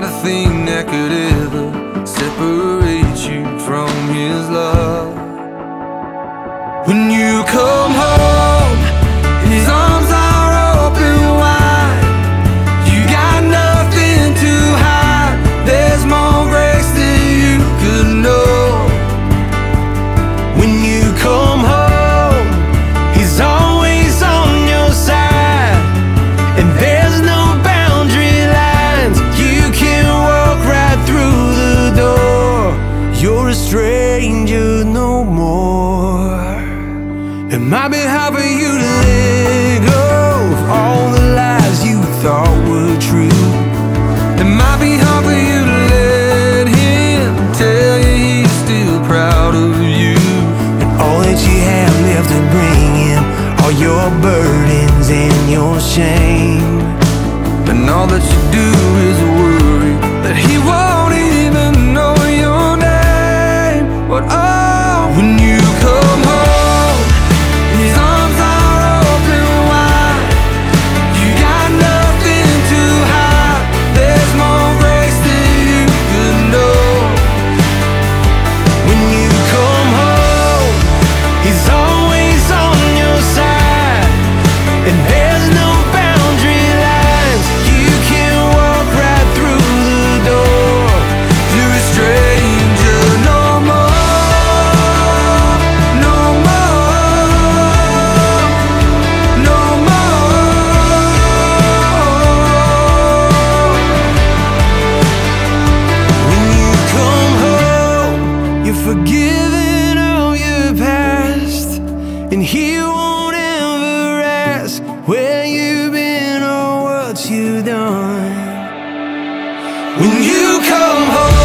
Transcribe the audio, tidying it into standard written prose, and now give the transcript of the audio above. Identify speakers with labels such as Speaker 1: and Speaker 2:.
Speaker 1: nothing that could ever separate you from his love. When you come home, his arms are open wide. You got nothing to hide. There's more grace than you could know. When you come home, he's always on your side, and there's no boundary lines. You can walk right through the door. You're a stranger no more. It might be hard for you to let go of all the lies you thought were true. It might be hard for you to let him tell you he's still proud of you.
Speaker 2: And all that you have left to bring him are your burdens and your shame.
Speaker 1: And all that you do is worry that he won't even know your name. But oh, when you come home, his arms are open wide. You got nothing to hide. There's more grace than you could know. When you come home, he's always on your side, and there's no boundary lines. You can walk right through the door. You're a stranger no more, no more, no more.
Speaker 2: When you come home, you're forgiven all your past, and he won't ever ask where you've been or what you've done.
Speaker 1: When you come home.